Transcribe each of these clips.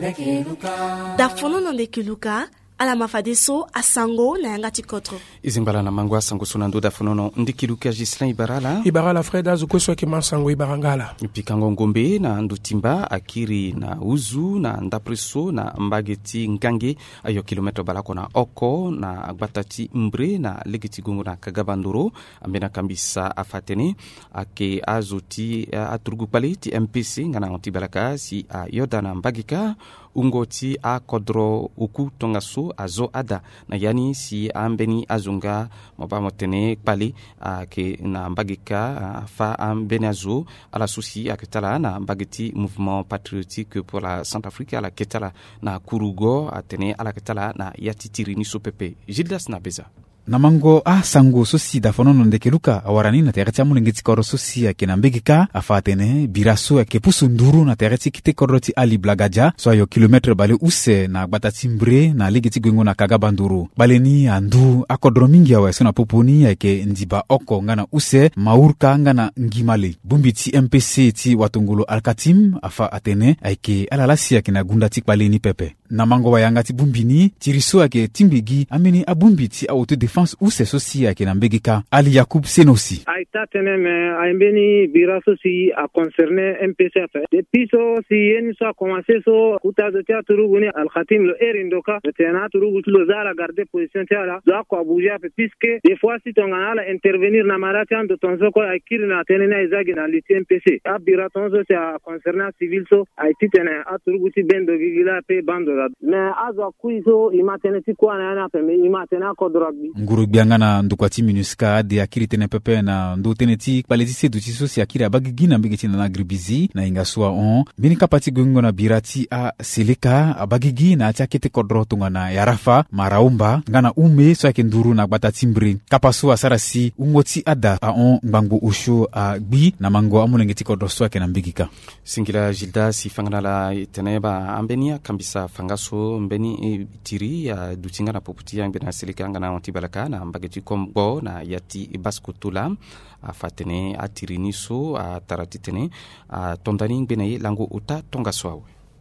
dafonono ndekiluka ala mafadeso asango na yanga tikotro izimbala na mangwa sango sunando dafonono ndikiluka Gislin Ibarala Freda zukweso ke masango Ibarangala pikango ngombe na ndutimba akiri na uzu na ndapreso na mbageti ngange ayo kilometro balako na oko na agbatati mbre na legeti gongo na kagabandoro ambena kambisa afatene ake azoti aturgu pale ti MPC ngana ontibalaka si yoda na mbagika ungoti a kodro uku tongaso azo ada na yani si ambeni azunga mabamotene pali ke na mbagika fa ambeni azo ala souci aketala na mbageti mouvement patriotique pour la Centrafrique ala ketala na kurugo atene ala ketala na yatitiri ni sopepe Gildas na beza namango sango sosi dafonono ndekeluka awarani na tereti mulengeti koro sosi akena mbegika afatene biraso ake pusunduru na tereti kite koroti ali blagaja so ayo kilometre bale use na batati mbre na legeti gwengo na kagabanduru baleni andu akodro mingi awa sona poponi ake ndiba oko ngana use maurka ngana ngimale bumbiti MPC ti watungulu alkatim afa atene ake alalasi akena gundati baleni pepe namango wayangati bumbini tiriso ake timbigi ameni abumbiti auto défense ou c'est sosi ake na mbegika Ali Yacoub Senosi aita teneme aimbeni biraso si a concerné MPC depuis so si yeni so a commencé so kuta de théâtre ruguni al khatim le erindoka théâtre rugu lo zala garder position théâtre za ko abuja puisque des fois si tongana la intervenir na marati ando tonzo ko akiri na tenena izagi na liti MPC a biraton so c'est a concerné civil so aiti tene aturugu ti bendo gigila pe bando mais azo kuizo imatene ti kwa na pe imatene ko drogi nguru biangana ndukwati minuska de akiri tene pepe na ndotene ti paleti se duti so si akiri abagigi na mbegeti na agribizi na ingaswa on bini kapati gongo na birati a seleka abagigi na atakete kodro tungana yarafa maraumba ngana ume so akenduru na batati mbri kapaso asarasi ungoti ada a on ngbango usho a gbi na mango amulengeti kodro so akena mbegika singila Gildas ifangana la teneba ambenia kambisa fangaso mbeni tiri ya dutinga na poputi ya mbena seleka ngana ontibalaka na mbageti kombo na yati baskutula afatene atiriniso ataratitene tondani ngbenaye lango uta tongaswawe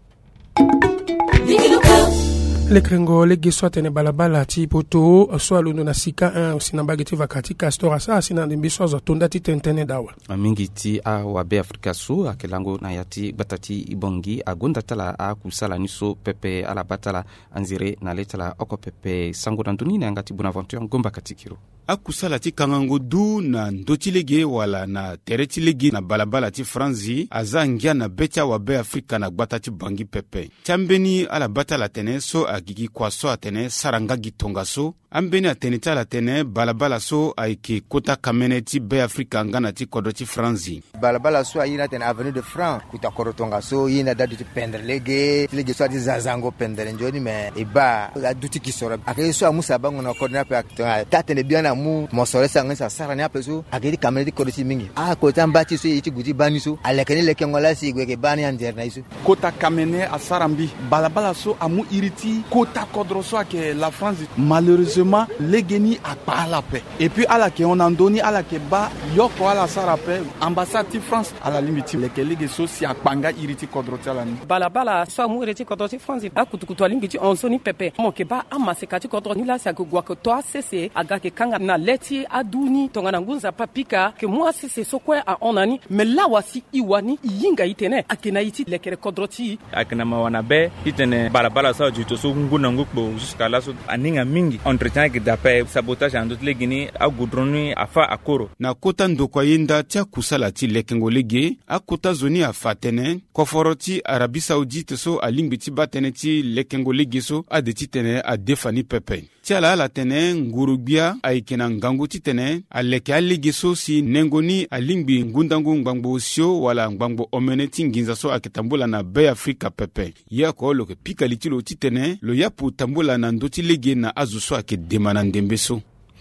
lekrengo legiswa tene balabala ti poto so alundo na sika 1 sinambageti vakati castor asa sina ndimbiso zo tondati tentene dawa mingi ti wa be Afrika su akelango na yati batati ibongi agonda tala kusala niso pepe ala batala anzire na letala oko pepe sango nduni na ngati Bonaventure ngomba katikiro akusala ti kangango du na ndotilege wala na teretilege na balabala ti franzi azangia na becha wa be Afrika na batati bangi pepe chambeni ala batala tene so agigi kwaso atene saranga gitonga so ambeni atene tala tene balabala so aike kota kameneti be Afrika ngana ti kodoti franzi balabala so ayina tene avenue de France kuta korotonga so yina dadu ti penderlege lege so ati zazango pendere njoni me iba aduti kisoro akay so amusa bango na kodna pe aktonga tatene biana mu mosore sanga sa sara ni apeso akedi kameneti kodoti mingi kota mbati so yiti guti bani so alekene leke ngola si gweke bani ander na iso kota kamene asarambi balabala so amu iriti kota kodroso ake la France malheureusement legeni akpa la paix et puis ala ke on andoni ala ke ba yoko ala sarape ambassade ti France ala limiti leke lege so si akpanga iriti kodroti ala ni balabala so amu iriti kodroti France akutukutu limiti on soni pepe mo ke ba amasekati kodroti la sa ko gwa ko to cc aga ke kanga na leti aduni tongana ngunza papika ke moi cc so kwa a onani mais la wasi iwani yinga itene akena iti leke kodroti akena mawana be itene balabala so juto so nguna ngukbo jusqu'à là so aninga mingi entretien ki dape sabotage andot legini a goudroni afa akoro na kota ndokwa yinda tia kusala ti lekengo lege akota zoni afatene koforoti Arabie Saoudite so alimbiti batene ti lekengo lege so adeti tene a defani pepe tiala ala tene ngurubia aikena ngangu ti tene aleke alege so si nengoni alingbi ngundangu ngbango sio wala ngbango omene ti nginza so aketambula na be Afrika pepe yako lo ke pikali ti lo ti tene lo yapu tambula na ndoti lege na azuso ake demana ndembeso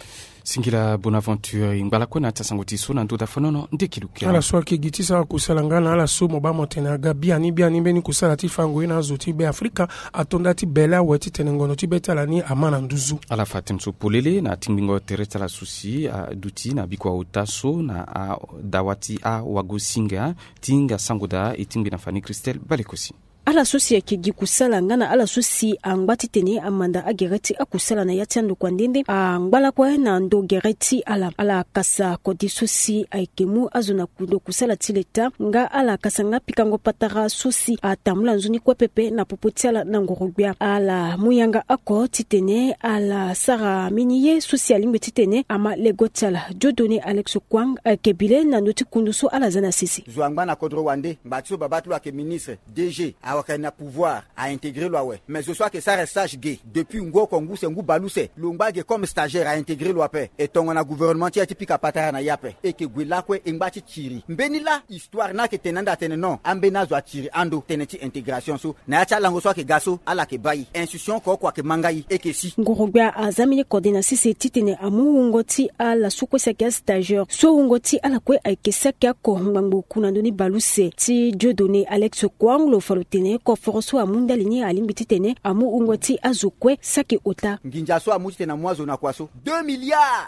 singila Bonaventure ingala kona tasangoti sona ndo dafonono ndekiluke ala so ke gitisa kusala ngana ala so mobamo tena gabia ni bia ni beni kusala ti fango ina zoti be Afrika atonda ti bela weti tenengono ti betala ni amana nduzu ala fatim so polele na tingingo tereta la susi duti na bikwa utaso na dawati wagosinga tinga sangoda itingi na fani Christelle Balekosi ala sosi yake gikusala ngana ala sosi angbati tene amanda agereti akusala na yatiando kwa ndende angbala kwa na ndo gereti ala kasa kodi sosi aikemu azona kudo kusala tileta nga ala kasa nga pikango patara sosi atamula nzuni kwa pepe na popotiala na ngorobia ala muyanga ako titene ala sara miniye sosi alimbe titene ama legotala jodone Alex Kwang kebile na noti kunduso ala zana sisi Zouangba na kodro wande mbatu babatu wa ke ministre DG awakana pouvoir à intégrer loi mais ce soit que ça reste sage gay depuis ngo kongu sengu baluse lumbage comme stagiaire à intégrer loi paix et ton na gouvernement ti atipika patara na yape et que gwela kwe ngbachi chiri mbeni la histoire na ke tenanda tenenon ambena zo atiri ando teneti intégration so na acha lango so ke gaso ala ke bayi institution ko kwa ke mangai et que si ngorobia azamini coordination c'est titene amu ngoti ala suko saka stagiaire so ngoti ala kwe aikesaka ko ngbango kuna ndoni baluse ti Dieu donné Alex Kwang lo falotene ko forso amunda linye alimbiti tene amu ngoti azokwe saki ota nginja so amu tena mwazo na kwaso 2 milliards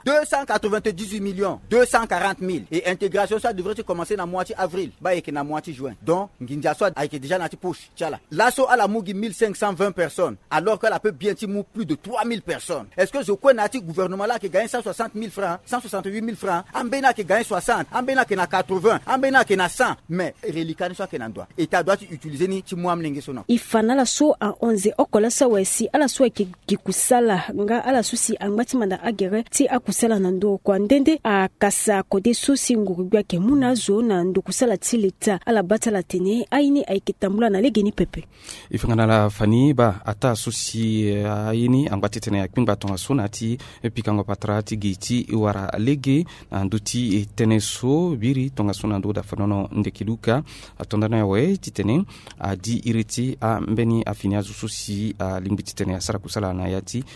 298 millions 240 000 et intégration ça devrait commencer na moitié avril ba yeke na moitié juin donc nginja so a été déjà na ti push chala laso ala mugi 1520 personnes alors qu'elle peut bien ti mou plus de 3000 personnes est-ce que je connais na ti gouvernement là qui gagne 160 000 francs 168 000 francs ambena qui gagne 60 ambena qui na 80 ambena qui na 100 mais relikani so qui na doit état doit utiliser ni ti mwa mlenge so na ifana la so a 11 okola sa wesi ala so ki kusala nga ala susi angmati manda agere ti akusala na ndo kwa ndende a kasa kode susi ngurugwa ke munazo na ndo kusala ti leta ala batala tene aini aikitambula na legeni pepe ifangana la fani ba ata susi aini angmati tene yakimba tonga sona ti pikango patra ti giti wara lege nduti tene so biri tonga sona ndo da fanono ndekiluka atondana yawe ti tene di iriti a mbeni afini azu susi limbiti tene asara kusala na yati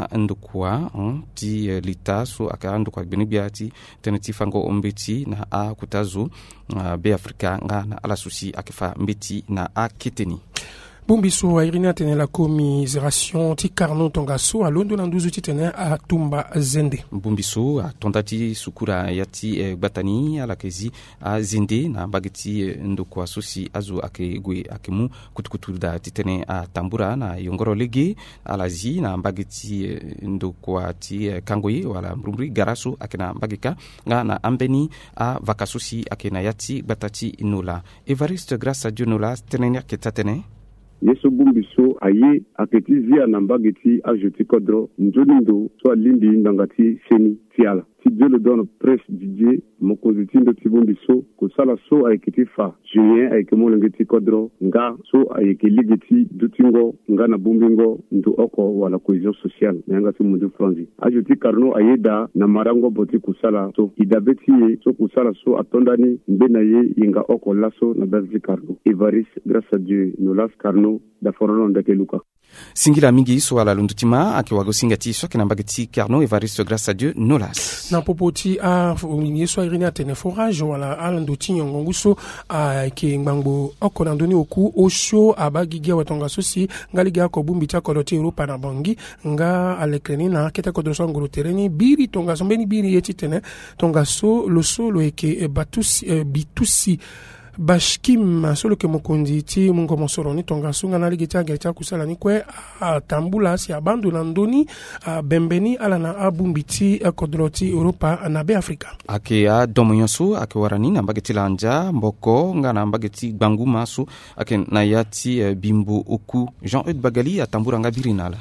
ndukwa ti lita so aka ndukwa benibia ti tene ti fango ombeti na kutazu be Afrika nga na ala susi akifa mbeti na kiteni Bumbiso a irina tene la commisération ti Carnot Tongaso a londo na nduzu ti tene a Tumba Zende. Bumbiso a tondati sukura yati batani ala kezi a Zende na bageti ndokwa sosi azu ake gwe akemu kutukutu da ti tene a Tambura na Yongoro lege ala zi na bageti ndokwa ti Kangoi wala Mrumbri Garaso ake na bageka nga na ambeni a vakasosi ake na yati batati Nola. Evariste grâce à Dieu Nola tene ketatene yeso bumbiso aye aketizi anambageti ajoti kodro njonindo so limbi ndangati seni tiala si Dieu le donne presse Didier mokoziti ndo tibumbiso kusala so ayekiti fa julien ayeke molengeti kodro nga so ayeke ligeti dutingo nga na bumbingo ndu oko wala cohésion sociale nanga ti mundu franzi ajoti Carnot ayeda na marango boti kusala so idabeti ye so kusala so atondani mbena ye yinga oko laso na Berzi Carnot Evariste grâce à Dieu Nolas Carnot da forono ndeke luka singila mingi so ala lundutima akiwago singati so kinambageti Carnot Evariste grâce à Dieu Nolas na popoti a yeso irina tene forage wala alanduti nyongonguso a ke ngbango okona ndoni oku osho abagigia watonga sosi ngaliga ko bumbita ko loti Europa na bangi nga alekreni na keta ko doso ngoro tereni biri tonga sombeni biri yeti tene tonga so lo solo eke batusi bitusi Bashkim solo ke mokondi ti mungo mosoro ni tonga sunga na ligita geta kusala ni kwe tambula si abandu na ndoni bembeni ala na abumbiti kodroti Europa na be Afrika ake a domonyoso ake warani na mbageti lanja mboko nga na mbageti banguma so ake na yati bimbo oku Jean-Eudes Bagali atambura ngabirinala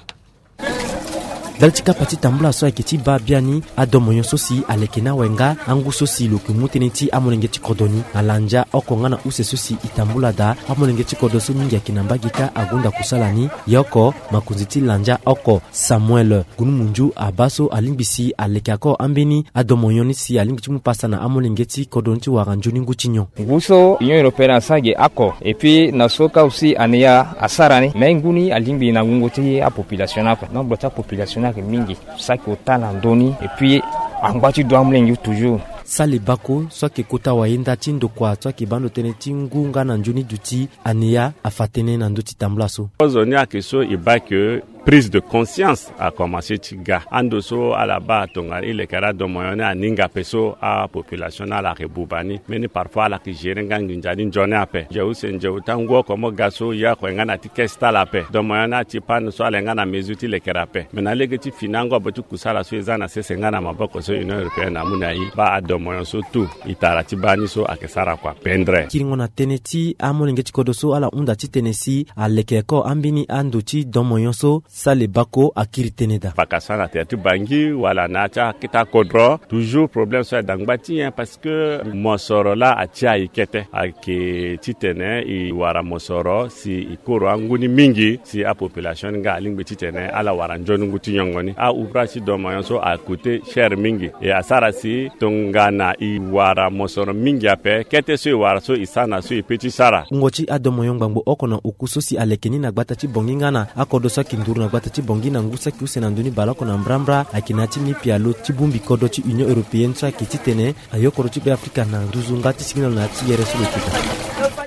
daltika pati tambula so akiti ba biani adomonyo sosi alekena wenga angu sosi lokumuteneti amonengeti kodoni alanja okonga na use sosi itambula da amonengeti kodoso mingi akinambagika agunda kusalani yoko makunziti lanja oko Samuel gunumunju abaso alimbisi alekako ambeni adomonyo ni si alimbiti mupasa na amonengeti kodonti waranjuni nguchinyo nguso Union Européenne sage ako et puis na soka aussi ania asarani menguni alimbi na ngungoti a population ako nombre ta population mingi saki otala ndoni et puis angwati doit mlengi toujours sale bako soki kota waenda tindo kwa soki bando teneti ngunga na njuni duti ania afatene na ndoti tamblaso ozoni akeso ibake prise de conscience a commencé tiga ando so ala ba tonga ile kara do moyone aninga peso a population ala rebubani meni parfois la ki jerenga nginjani njone ape je usenje utango komo gaso ya ko ngana tikesta la pe do moyone ti pan so ala ngana mezuti le kara pe mena lege ti finango botu kusala so ezana sese ngana maboko so Union Européenne amuna yi ba do moyone so tu itara ti bani so akesara kwa pendre kiringona teneti amolenge tikodoso ala unda ti tenesi alekeko ambini ando ti do moyone so sale bako akiri teneda bakasana te bangi wala nacha kita kodro toujours problème so dangbati parce que mosoro la atia ikete ake titene I wara mosoro si ikoro anguni mingi si a population nga lingbe titene ala wara njonu nguti nyongoni a ouvrage do moyonso a coûté cher mingi e asara si tongana I wara mosoro mingi ape kete so wara so isana so ipeti sara ngochi adomo yongbango okono ukuso si alekeni na gbata ti bongi ngana akodosa kinduru na gbata ti bongi na ngusa ki usena nduni balako na mbrambra akinati ni pialo ti bumbi kodo ti Union Européenne sa ki titene ayokoro ti be Afrika na nduzunga ti signal na ti yere so lekita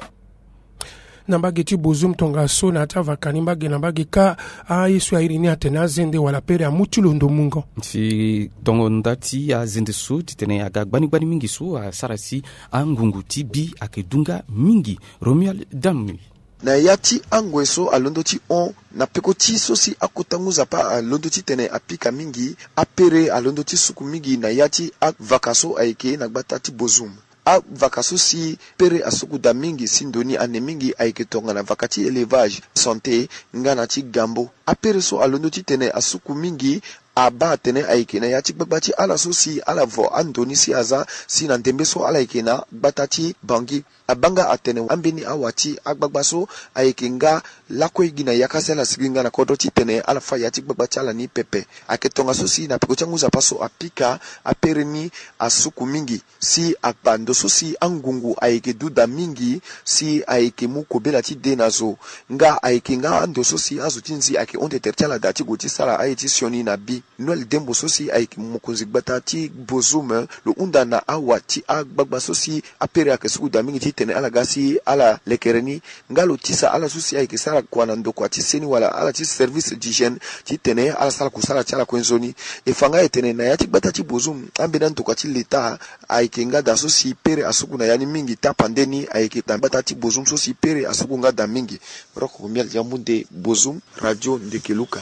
nambage ti bozum tonga so na ata vakani mbage nambage ka a yesu airini atena zende wala pere a mutulo ndo mungo si tongo ndati a zende so titene aga gbani mingi so a sarasi a ngungu ti bi akedunga mingi Romuald Damni na yati angweso alondo ti on na peko ti so si akotanguza pa alondo ti tene apika mingi apere alondo ti suku mingi na yati a vakaso aike na gbata ti bozum a vakaso si pere asuku da mingi sindoni ane mingi aike tonga na vakati élevage santé ngana ti gambo a pere so alondo ti tene asuku mingi aba tene aike na yati gbagba ala so si ala vo andoni si aza si na ndembe so ala aike na gbata ti bangi abanga atene ambeni awati agbagba so aike nga lako igina yakasela siginga na kodo ti tene ala fa yati gbagba ti ala ni pepe aketonga so si na peko changuza paso apika apereni asuku mingi si akbando so si angungu aike duda mingi si aike muko bela ti denazo nga aike nga ando so si azutinzi ake onte tertiala dati goti sala aiti sioni na bi Noel dembo sosi aiki mukunzi gbata ti bozume lo unda na awa ti agbagba sosi apere ake suku da mingi ti tene ala gasi ala lekereni ngalo tisa ala sosi aiki sala kwa na ndoko ti seni wala ala ti service d'hygiène ti tene ala sala kusala ti ala kwenzoni e fanga e tene na ya ti gbata ti bozume ambena ndoko ti leta aiki nga da sosi pere asuku na yani mingi ta pandeni aiki na gbata ti bozume sosi pere asuku nga da mingi roko miel jamunde bozume radio Ndekeluka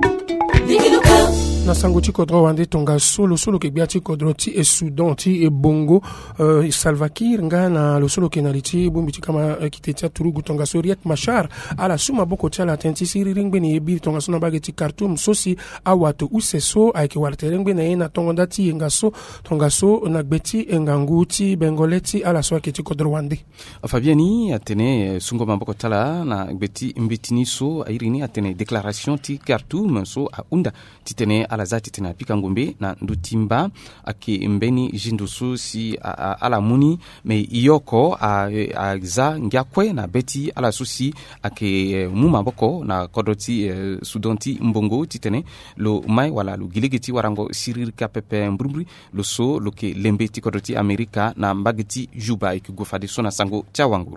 na sango ti kodro wande tonga solo ke bia ti kodro ti e Sudan ti e Bongo Salva Kiir nga na lo solo ke na li ti bumbi ti kama kite ti turugu tonga so Riek Machar ala suma boko ti ala tenti si ringbe ni e bir tonga so na bage ti Khartoum so si awato use so ayeke warte ringbe na ye na tongo nda ti yenga so tonga so na gbe ti engangu ti bengole ti ala so ayeke ti kodro wande Fabiani atene sungo maboko tala na gbe ti mbetini so airini atene déclaration ti Khartoum so a unda ti tene ala zati tena pika ngombe na ndutimba ake mbeni jindusu si ala muni me iyoko a za ngyakwe na beti ala susi ake muma boko na kodoti Sudan ti mbongo ti tene lo mai wala lo gilegeti warango sirirka pepe mbrumbri lo so lo ke lembe ti kodoti Amerika na mbageti Juba ike gofade sona sango chawanguru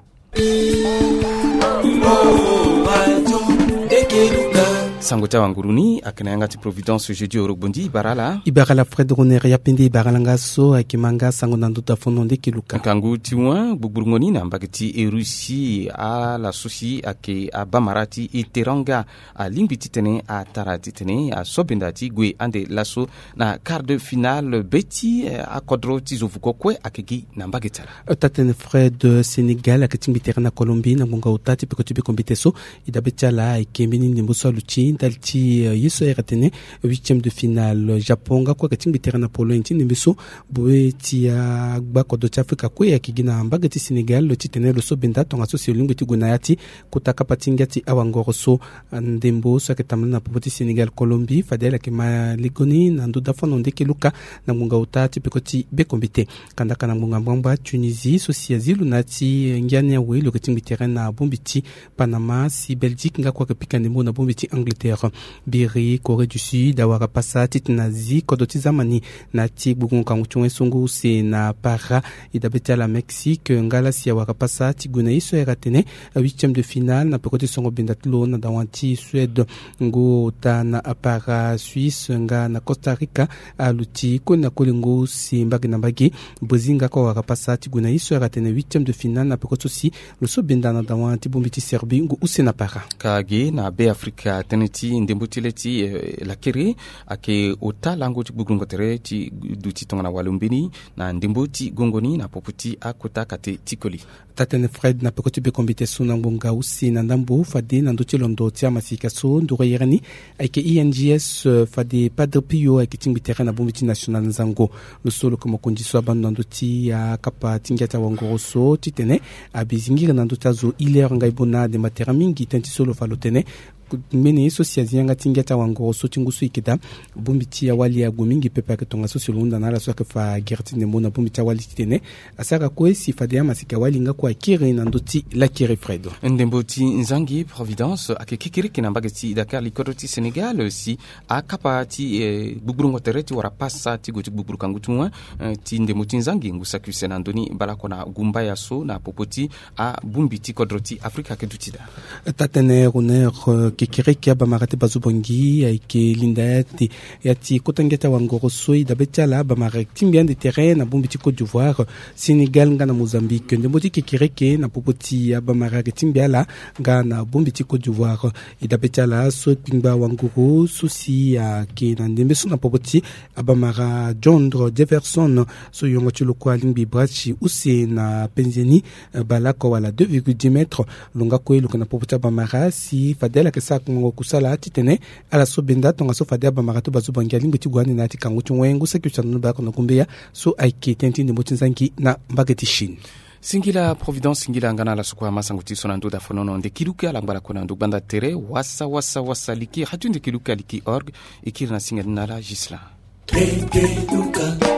sango tawanguruni akana ngati Providence jeudi orobondi ibarala Fred Roner ya pende ibarala ngaso akimanga sango nanduta fono Ndekeluka kangu tiwa bugburngoni na mbagati e Russie a la susi ake abamarati e teranga a limbiti tene a tarati tene a sobendati gwe ande laso na quart de finale beti a kodro tizovuko kwe akegi na mbagetala tatene Fred Sénégal akatimbi terana Colombie na ngonga utati peko tibe kombiteso idabetala ikembini nimbuso luchi dalti yeso eratene 8e de finale Japon kwa katimbi terana Pologne nimbiso boe ti gbako do Afrika ko ya kigina mbagati Sénégal lo titene lo sobenda tonga so lingo ti gunayati kutaka patingati awangoro so ndembo so ketamana na popoti Sénégal Colombie fadela ke maligoni na ndo dafono Ndekeluka na ngonga utati pekoti be kombite kandaka na ngonga mbamba Tunisie so si azilu nati ngania we lo ketimbi terana bombiti Panama si Belgique ngakwa kapika ndembo na bombiti Angleterre humanitaire. Biri, Corée du Sud, awara pasa titinazi kodoti zamani na ti bugun kanguchunwe sungu se na para idabeta la Mexique ngala si awara pasa tiguna iso eratene 8e de finale na pekoti songo bendatlo na dawanti Suède ngo ta na para Suisse nga na Costa Rica aluti kona kolingo si mbagi na mbagi bozinga ko awara pasa tiguna iso eratene 8e de finale na pekoti si lo so bendana dawanti bombiti Serbie ngo use na para kage na be Afrika teneti ndembutileti la kere ake ota lango ti bugungo tere ti duti tongana walumbini na ndembuti gongoni na poputi akota kate tikoli tatene Fred na pekoti be kombite suna ngonga usi na ndambo fade na ndoti londo tia masika so ndoro yerani ake INGS fade padre pio ake tingbitera na bombiti national nzango lo solo como kondiso abando ndoti ya kapa tingata wangoroso titene abizingira na ndota zo iler ngaibona de matera mingi tenti solo falotene mene sociazi yanga tingata wango so tingusu ikida bumbiti ya wali ya gomingi pepa ketonga so silunda na la so fa gerti ne mona bumbiti wali tene asaka ko si fade ya masika wali nga kwa kire na ndoti la kire Fredo ndemboti nzangi Providence akekikiri kina mbageti Dakar likoroti Senegal si akapati buburungo tereti wara passa ti goti buburu kangutumwa ti ndemboti nzangi ngusaku senandoni balakona gumba ya so na popoti a bumbiti kodroti Afrika kedutida tatene honneur kekireke bamarate bazubongi aike lindati yati kotangeta wangoro soi dabetala bamarate timbien de terrain na bombiti Côte d'Ivoire Sénégal ngana Mozambique ndemboti kekireke na popoti ya bamarate timbiala ngana bombiti Côte d'Ivoire idabetala so pingba wangoro susi ya ke na ndembe suna popoti abamara Jondre Jefferson so yongo chiloko limbi brachi use na penzeni balako wala 2,10 mètres longa ko lokana popoti abamara si fadela sa kungo kusala titene ala so benda tonga so fade ba marato bazubangi alimbe tigwane na tikangu chungwengu sekyuchano ba kono kumbeya so aike tenti ndimo tinzangi na mbageti shin singila Providence singila ngana la sukwa masanguti sonando da fonono nde kiluka la ngala kona ndu banda tere wasa liki hatu nde kiluka liki org ikirna singa nala Gisla